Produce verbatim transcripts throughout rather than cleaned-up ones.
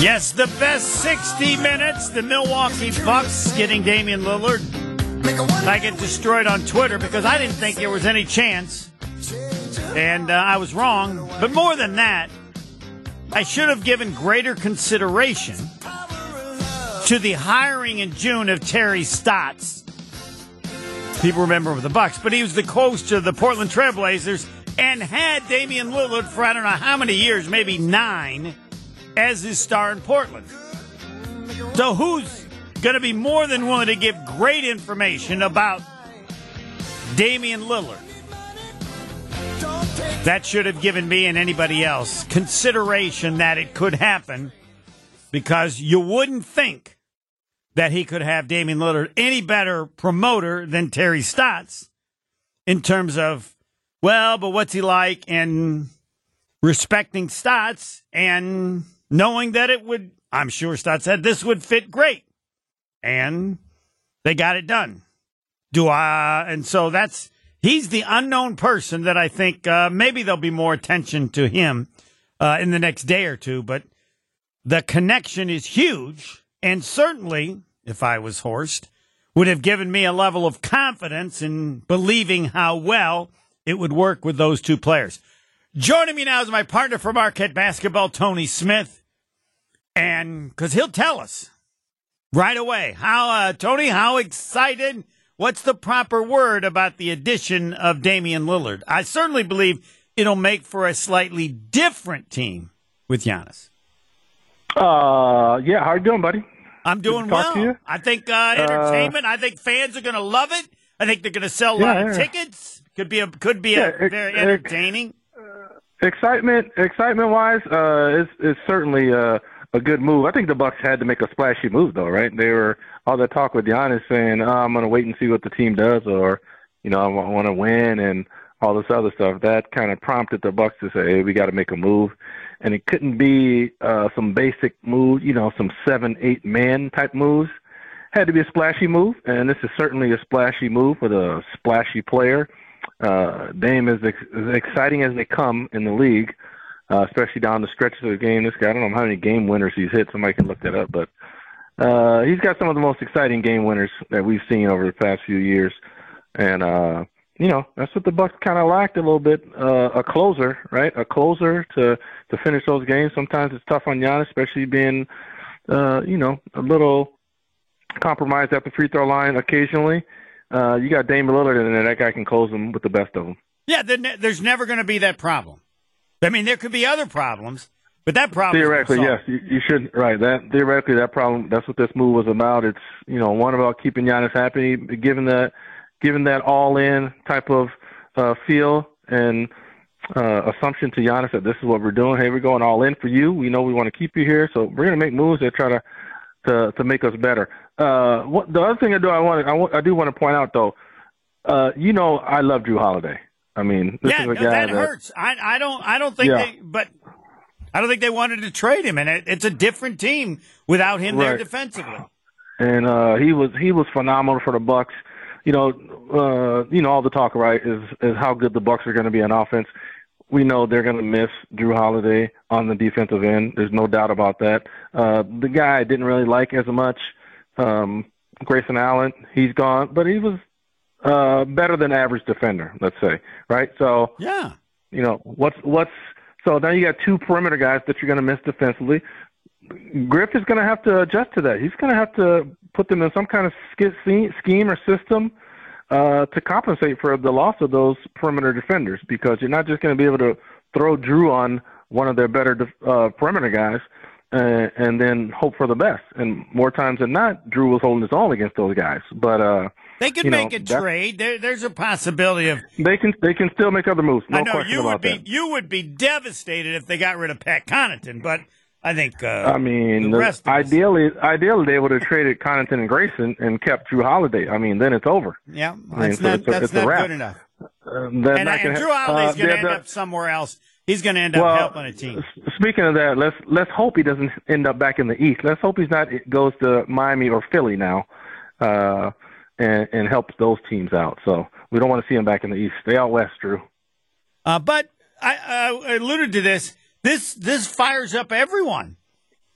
Yes, the best sixty minutes. The Milwaukee Bucks getting Damian Lillard. I get destroyed on Twitter because I didn't think there was any chance. And uh, I was wrong. But more than that, I should have given greater consideration to the hiring in June of Terry Stotts. People remember the Bucks, but he was the coach of the Portland Trail Blazers and had Damian Lillard for I don't know how many years, maybe nine, as his star in Portland. So who's going to be more than willing to give great information about Damian Lillard? That should have given me and anybody else consideration that it could happen, because you wouldn't think that he could have Damian Lillard any better promoter than Terry Stotts in terms of, well, but what's he like, and respecting Stotts and knowing that it would, I'm sure Stotts said this would fit great. And they got it done. Do I? And so that's, he's the unknown person that I think uh, maybe there'll be more attention to him uh, in the next day or two. But the connection is huge. And certainly, if I was Horst, would have given me a level of confidence in believing how well it would work with those two players. Joining me now is my partner for Marquette Basketball, Tony Smith. And because he'll tell us right away. How, uh, Tony, how excited? What's the proper word about the addition of Damian Lillard? I certainly believe it'll make for a slightly different team with Giannis. Uh, yeah, how you doing, buddy? I'm doing well. I think uh, entertainment. Uh, I think fans are going to love it. I think they're going to sell a yeah, lot of yeah. tickets. Could be a could be yeah, a very entertaining. Uh, excitement, excitement wise, uh, is is certainly uh, a good move. I think the Bucks had to make a splashy move, though, right? They were all that talk with Giannis saying, oh, "I'm going to wait and see what the team does," or, you know, I want to win and all this other stuff. That kind of prompted the Bucks to say, "Hey, we got to make a move." And it couldn't be uh, some basic move, you know, some seven, eight man type moves. Had to be a splashy move, and this is certainly a splashy move with a splashy player. Uh, Dame is ex- as exciting as they come in the league, uh, especially down the stretches of the game. This guy, I don't know how many game winners he's hit. Somebody can look that up, but uh, he's got some of the most exciting game winners that we've seen over the past few years. And, uh, you know, that's what the Bucks kind of lacked a little bit, uh, a closer, right? A closer to, to finish those games. Sometimes it's tough on Giannis, especially being, uh, you know, a little compromised at the free throw line occasionally. Uh, you got Damian Lillard in there. That guy can close them with the best of them. Yeah, there's never going to be that problem. I mean, there could be other problems, but that problem theoretically, yes, you, you should right. That theoretically, that problem. That's what this move was about. It's, you know, one about keeping Giannis happy, given that, given that all-in type of uh, feel and uh, assumption to Giannis that this is what we're doing. Hey, we're going all in for you. We know we want to keep you here, so we're going to make moves that try to to to make us better. Uh, what the other thing I do I want I, want, I do want to point out though, uh, you know, I love Drew Holiday. I mean, this yeah, is a no, guy that, that hurts. I I don't I don't think yeah. they, but I don't think they wanted to trade him, and it, it's a different team without him right. there defensively. And uh, he was he was phenomenal for the Bucks. You know, uh, you know, all the talk right is is how good the Bucks are going to be on offense. We know they're going to miss Drew Holiday on the defensive end. There's no doubt about that. Uh, the guy I didn't really like as much, um, Grayson Allen, he's gone, but he was uh, better than average defender, let's say, right? So, yeah, you know, what's what's so now you got two perimeter guys that you're going to miss defensively. Griff is going to have to adjust to that. He's going to have to put them in some kind of scheme or system uh, to compensate for the loss of those perimeter defenders, because you're not just going to be able to throw Drew on one of their better uh, perimeter guys uh, and then hope for the best. And more times than not, Drew was holding his own against those guys. But uh, they could make know, a trade. There, there's a possibility of they can they can still make other moves. No I know question you about would be that. you would be devastated if they got rid of Pat Connaughton, but I think uh, I mean, the rest the, ideally, ideally they would have traded Connaughton and Grayson and kept Drew Holiday. I mean, then it's over. Yeah, I mean, that's so not, it's a, that's it's not a wrap. good enough. Uh, and and Drew Holiday's uh, going to end the, up somewhere else. He's going to end up well, helping a team. Speaking of that, let's let's hope he doesn't end up back in the East. Let's hope he's not goes to Miami or Philly now, uh, and and helps those teams out. So we don't want to see him back in the East. Stay out west, Drew. Uh, but I, I alluded to this. This this fires up everyone.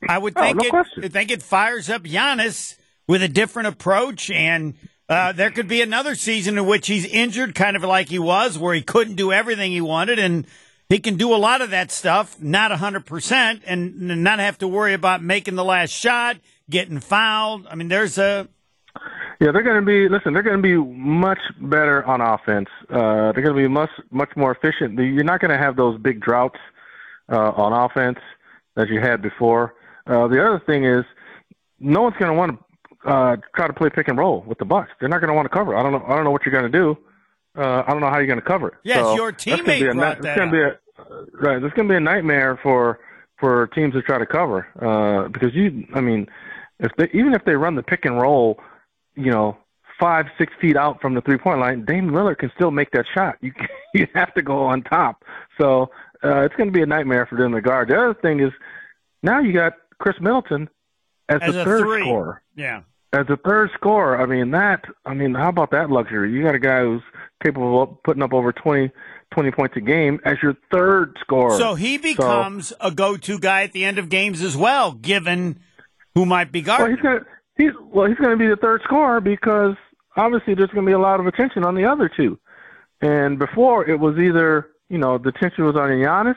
I would Oh, think no it. question. I think it fires up Giannis with a different approach, and uh, there could be another season in which he's injured, kind of like he was, where he couldn't do everything he wanted, and he can do a lot of that stuff, not one hundred percent, and not have to worry about making the last shot, getting fouled. I mean, there's a Yeah, they're going to be, listen, they're going to be much better on offense. Uh, they're going to be much, much more efficient. You're not going to have those big droughts uh, on offense that you had before. Uh, the other thing is, no one's going to want to uh, try to play pick and roll with the Bucks. They're not going to want to cover. I don't know. I don't know what you're going to do. Uh, I don't know how you're going to cover it. yes, so your teammate be a, brought it's that gonna up. Be a, right, it's going to be a nightmare for for teams to try to cover uh, because you, I mean, if they, even if they run the pick and roll, you know, five, six feet out from the three-point line, Dame Lillard can still make that shot. You you have to go on top. So uh, it's going to be a nightmare for them to guard. The other thing is now you got Chris Middleton as, As the a third three. scorer. Yeah. As a third scorer, I mean, that, I mean, how about that luxury? You got a guy who's capable of putting up over twenty, twenty points a game as your third scorer. So he becomes so, a go-to guy at the end of games as well, given who might be guarding. Well, he's going to he's, well, he's going to be the third scorer because obviously there's going to be a lot of attention on the other two. And before it was either, you know, the attention was on Giannis,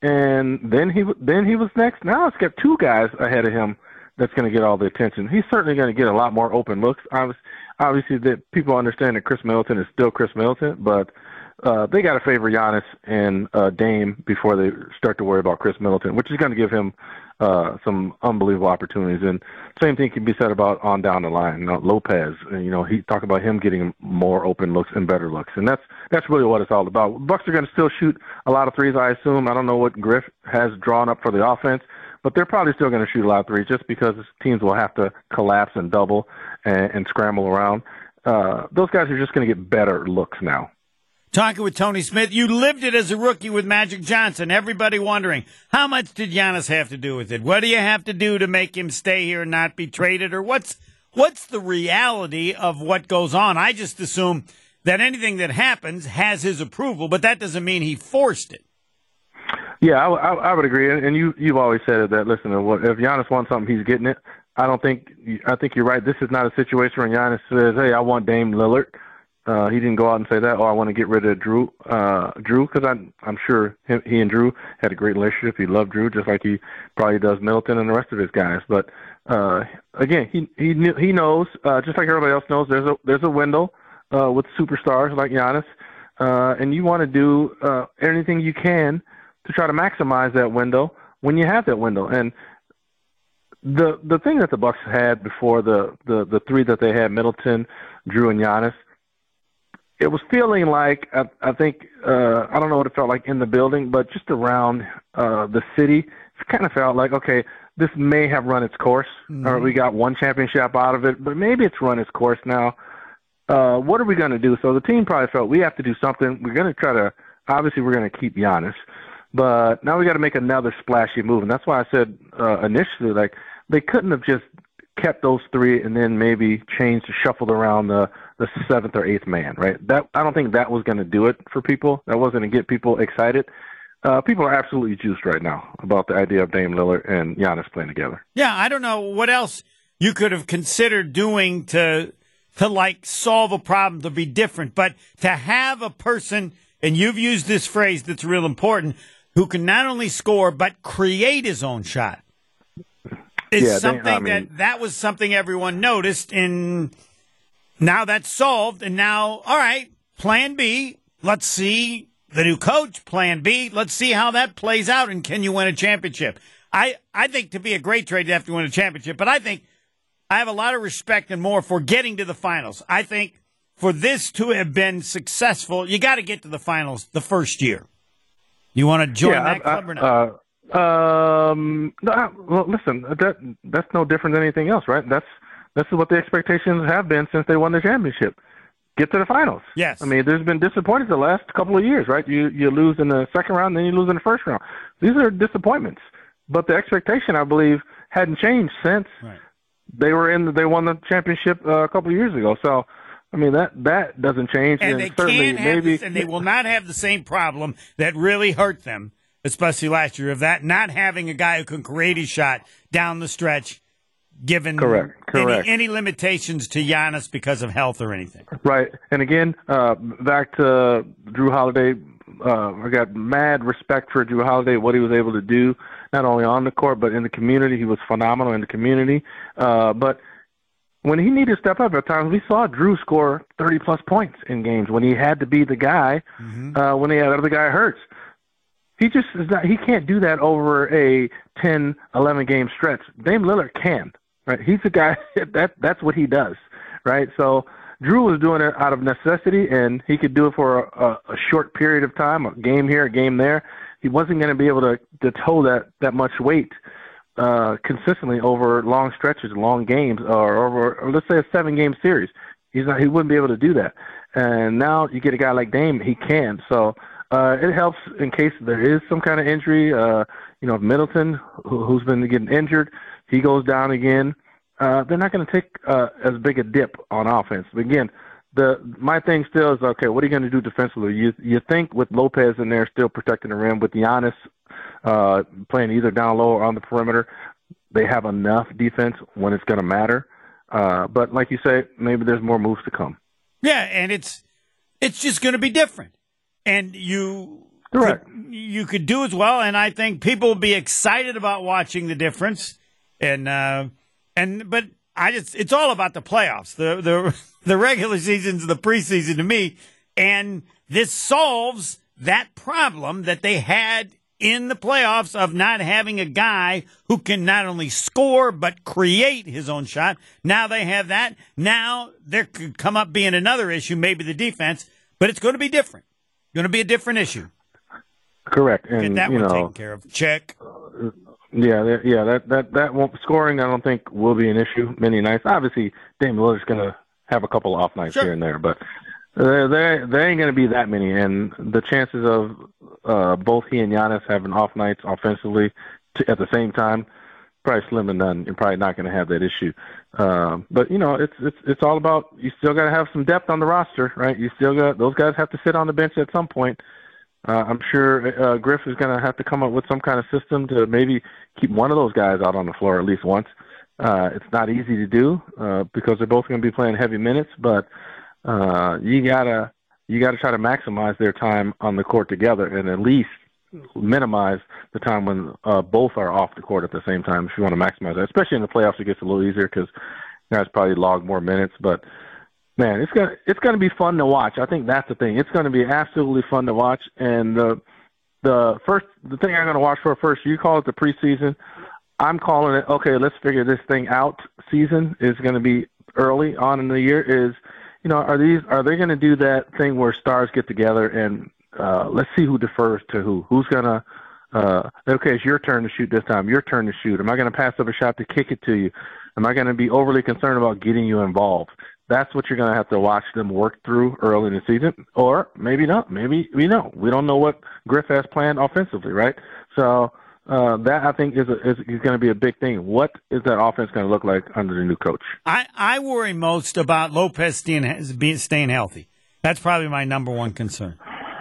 and then he then he was next. Now it's got two guys ahead of him that's going to get all the attention. He's certainly going to get a lot more open looks. Obviously, obviously that people understand that Chris Middleton is still Chris Middleton, but uh, they got to favor Giannis and uh, Dame before they start to worry about Chris Middleton, which is going to give him uh, some unbelievable opportunities. And same thing can be said about on down the line. You know, Lopez, and, you know, he talk about him getting more open looks and better looks, and that's that's really what it's all about. Bucks are going to still shoot a lot of threes, I assume. I don't know what Griff has drawn up for the offense, but they're probably still going to shoot a lot of threes just because teams will have to collapse and double and, and scramble around. Uh, those guys are just going to get better looks now. Talking with Tony Smith, you lived it as a rookie with Magic Johnson. Everybody wondering, how much did Giannis have to do with it? What do you have to do to make him stay here and not be traded? Or what's what's the reality of what goes on? I just assume that anything that happens has his approval, but that doesn't mean he forced it. Yeah, I, I, I would agree. And you, you've always said that, listen, if Giannis wants something, he's getting it. I don't think – I think you're right. This is not a situation where Giannis says, hey, I want Dame Lillard. Uh, he didn't go out and say that, oh, I want to get rid of Drew, uh, Drew, because I'm, I'm sure him, he and Drew had a great relationship. He loved Drew just like he probably does Middleton and the rest of his guys. But, uh, again, he he knew, he knows, uh, just like everybody else knows, there's a there's a window uh, with superstars like Giannis, uh, and you want to do uh, anything you can to try to maximize that window when you have that window. And the the thing that the Bucks had before the, the, the three that they had, Middleton, Drew, and Giannis, it was feeling like, I, I think, uh, I don't know what it felt like in the building, but just around uh, the city, it kind of felt like, okay, this may have run its course, mm-hmm. or we got one championship out of it, but maybe it's run its course now. Uh, what are we going to do? So the team probably felt we have to do something. We're going to try to, obviously we're going to keep Giannis, but now we got to make another splashy move. And that's why I said uh, initially, like, they couldn't have just kept those three and then maybe changed, shuffled around the, the seventh or eighth man, right? That I don't think that was going to do it for people. That wasn't going to get people excited. Uh, people are absolutely juiced right now about the idea of Dame Lillard and Giannis playing together. Yeah, I don't know what else you could have considered doing to, to like, solve a problem to be different. But to have a person, and you've used this phrase that's real important, who can not only score but create his own shot. It's yeah, something they, I mean, that that was something everyone noticed, and now that's solved. And now, all right, plan B. Let's see the new coach. Plan B. Let's see how that plays out, and can you win a championship? I, I think to be a great trade, you have to win a championship. But I think I have a lot of respect and more for getting to the finals. I think for this to have been successful, you got to get to the finals the first year. You want to join yeah, that I, club or not? Uh, Um, no, well, listen, that that's no different than anything else, right? That's that's what the expectations have been since they won the championship. Get to the finals. Yes. I mean, there's been disappointments the last couple of years, right? You you lose in the second round, then you lose in the first round. These are disappointments, but the expectation, I believe, hadn't changed since right. they were in. They won the championship uh, a couple of years ago. So, I mean, that that doesn't change. And, and they certainly can't have maybe, this, and they will not have the same problem that really hurt them especially last year, of that not having a guy who can create his shot down the stretch, given Correct. Correct. Any, any limitations to Giannis because of health or anything. Right. And again, uh, back to Drew Holiday, uh, I got mad respect for Drew Holiday, what he was able to do, not only on the court, but in the community. He was phenomenal in the community. Uh, but when he needed to step up at times, we saw Drew score thirty-plus points in games when he had to be the guy, mm-hmm. uh, when he had the other guy hurts. He just is not, he can't do that over a ten, eleven game stretch. Dame Lillard can, right? He's a guy that that's what he does, right? So Drew was doing it out of necessity, and he could do it for a, a short period of time, a game here, a game there. He wasn't going to be able to, to tow that, that much weight uh, consistently over long stretches, long games, or over, or let's say a seven-game series. He's not, he wouldn't be able to do that. And now you get a guy like Dame, he can. So uh, it helps in case there is some kind of injury. Uh, you know, Middleton, who, who's been getting injured, he goes down again. Uh, they're not going to take uh, as big a dip on offense. But again, the my thing still is, okay, what are you going to do defensively? You you think with Lopez in there still protecting the rim, with Giannis uh, playing either down low or on the perimeter, they have enough defense when it's going to matter. Uh, but like you say, maybe there's more moves to come. Yeah, and it's it's just going to be different. And you Correct. Could, you could do as well, and I think people will be excited about watching the difference. And uh, and but I just it's all about the playoffs. The the the regular season's the preseason to me, and this solves that problem that they had in the playoffs of not having a guy who can not only score but create his own shot. Now they have that. Now there could come up being another issue, maybe the defense, but it's going to be different. Going to be a different issue. Correct. And, Get that you one know, taken care of. Check. Uh, yeah, that, yeah, that that that won't scoring. I don't think will be an issue many nights. Obviously, Dame Lillard's going to have a couple off nights sure. here and there, but there there, there ain't going to be that many. And the chances of uh, both he and Giannis having off nights offensively to, at the same time, probably slim to none. You're probably not going to have that issue. Um, but you know, it's it's it's all about you still got to have some depth on the roster, right? You still got those guys have to sit on the bench at some point. Uh, I'm sure uh, Griff is going to have to come up with some kind of system to maybe keep one of those guys out on the floor at least once. Uh, it's not easy to do uh, because they're both going to be playing heavy minutes, but uh, you gotta you gotta try to maximize their time on the court together and at least minimize the time when uh, both are off the court at the same time if you want to maximize that. Especially in the playoffs, it gets a little easier because guys probably log more minutes, but man, it's gonna it's gonna be fun to watch. I think that's the thing. It's gonna be absolutely fun to watch. And the the first the thing I'm gonna watch for first, you call it the preseason. I'm calling it okay. Let's figure this thing out. Season is gonna be early on in the year. Is you know are these are they gonna do that thing where stars get together and uh, let's see who defers to who? Who's gonna uh, okay? It's your turn to shoot this time. Your turn to shoot. Am I gonna pass up a shot to kick it to you? Am I gonna be overly concerned about getting you involved? That's what you're going to have to watch them work through early in the season, or maybe not. Maybe we know. We don't know what Griff has planned offensively, right? So uh, that, I think, is, a, is, is going to be a big thing. What is that offense going to look like under the new coach? I, I worry most about Lopez staying, being, staying healthy. That's probably my number one concern.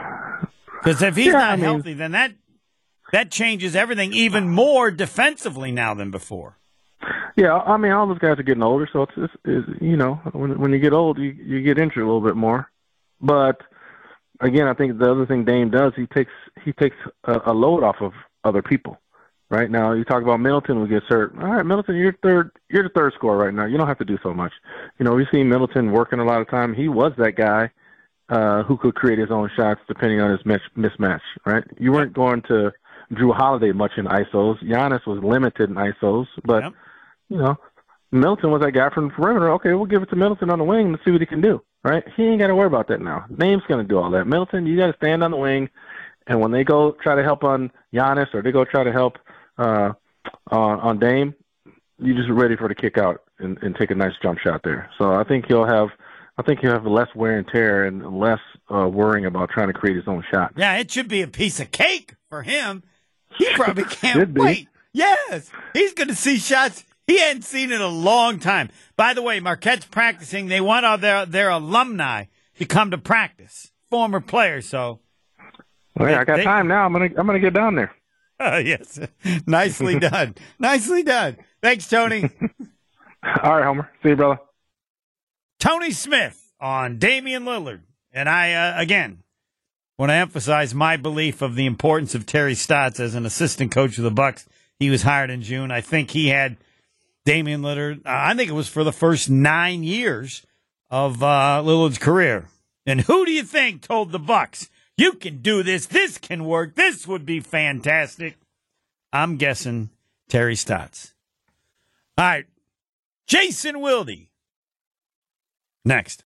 Because if he's yeah, not I mean, healthy, then that that changes everything even more defensively now than before. Yeah, I mean, all those guys are getting older, so it's, it's, it's you know, when when you get old, you you get injured a little bit more. But again, I think the other thing Dame does, he takes he takes a, a load off of other people. Right now, you talk about Middleton who gets hurt. All right, Middleton, you're third, you're the third scorer right now. You don't have to do so much. You know, we see Middleton working a lot of time. He was that guy uh, who could create his own shots depending on his mis- mismatch. Right, you weren't going to Drew Holiday much in I S Os. Giannis was limited in I S Os, but yep. you know, Middleton was that guy from the perimeter. Okay, we'll give it to Middleton on the wing and see what he can do, right? He ain't got to worry about that now. Dame's going to do all that. Middleton, you got to stand on the wing, and when they go try to help on Giannis or they go try to help uh, on, on Dame, you just ready for the kick out and, and take a nice jump shot there. So I think he'll have, I think he'll have less wear and tear and less uh, worrying about trying to create his own shot. Yeah, it should be a piece of cake for him. He probably can't wait. Yes, he's going to see shots he hadn't seen in a long time. By the way, Marquette's practicing. They want all their, their alumni to come to practice, former players. So Well, yeah, I got they, time now. I'm gonna I'm gonna get down there. Uh, yes, nicely done, nicely done. Thanks, Tony. All right, Homer. See you, brother. Tony Smith on Damian Lillard, and I uh, again want to emphasize my belief of the importance of Terry Stotts as an assistant coach of the Bucks. He was hired in June. I think he had Damian Lillard. Uh, I think it was for the first nine years of uh, Lillard's career. And who do you think told the Bucks, you can do this, this can work, this would be fantastic? I'm guessing Terry Stotts. All right, Jason Wilde. Next.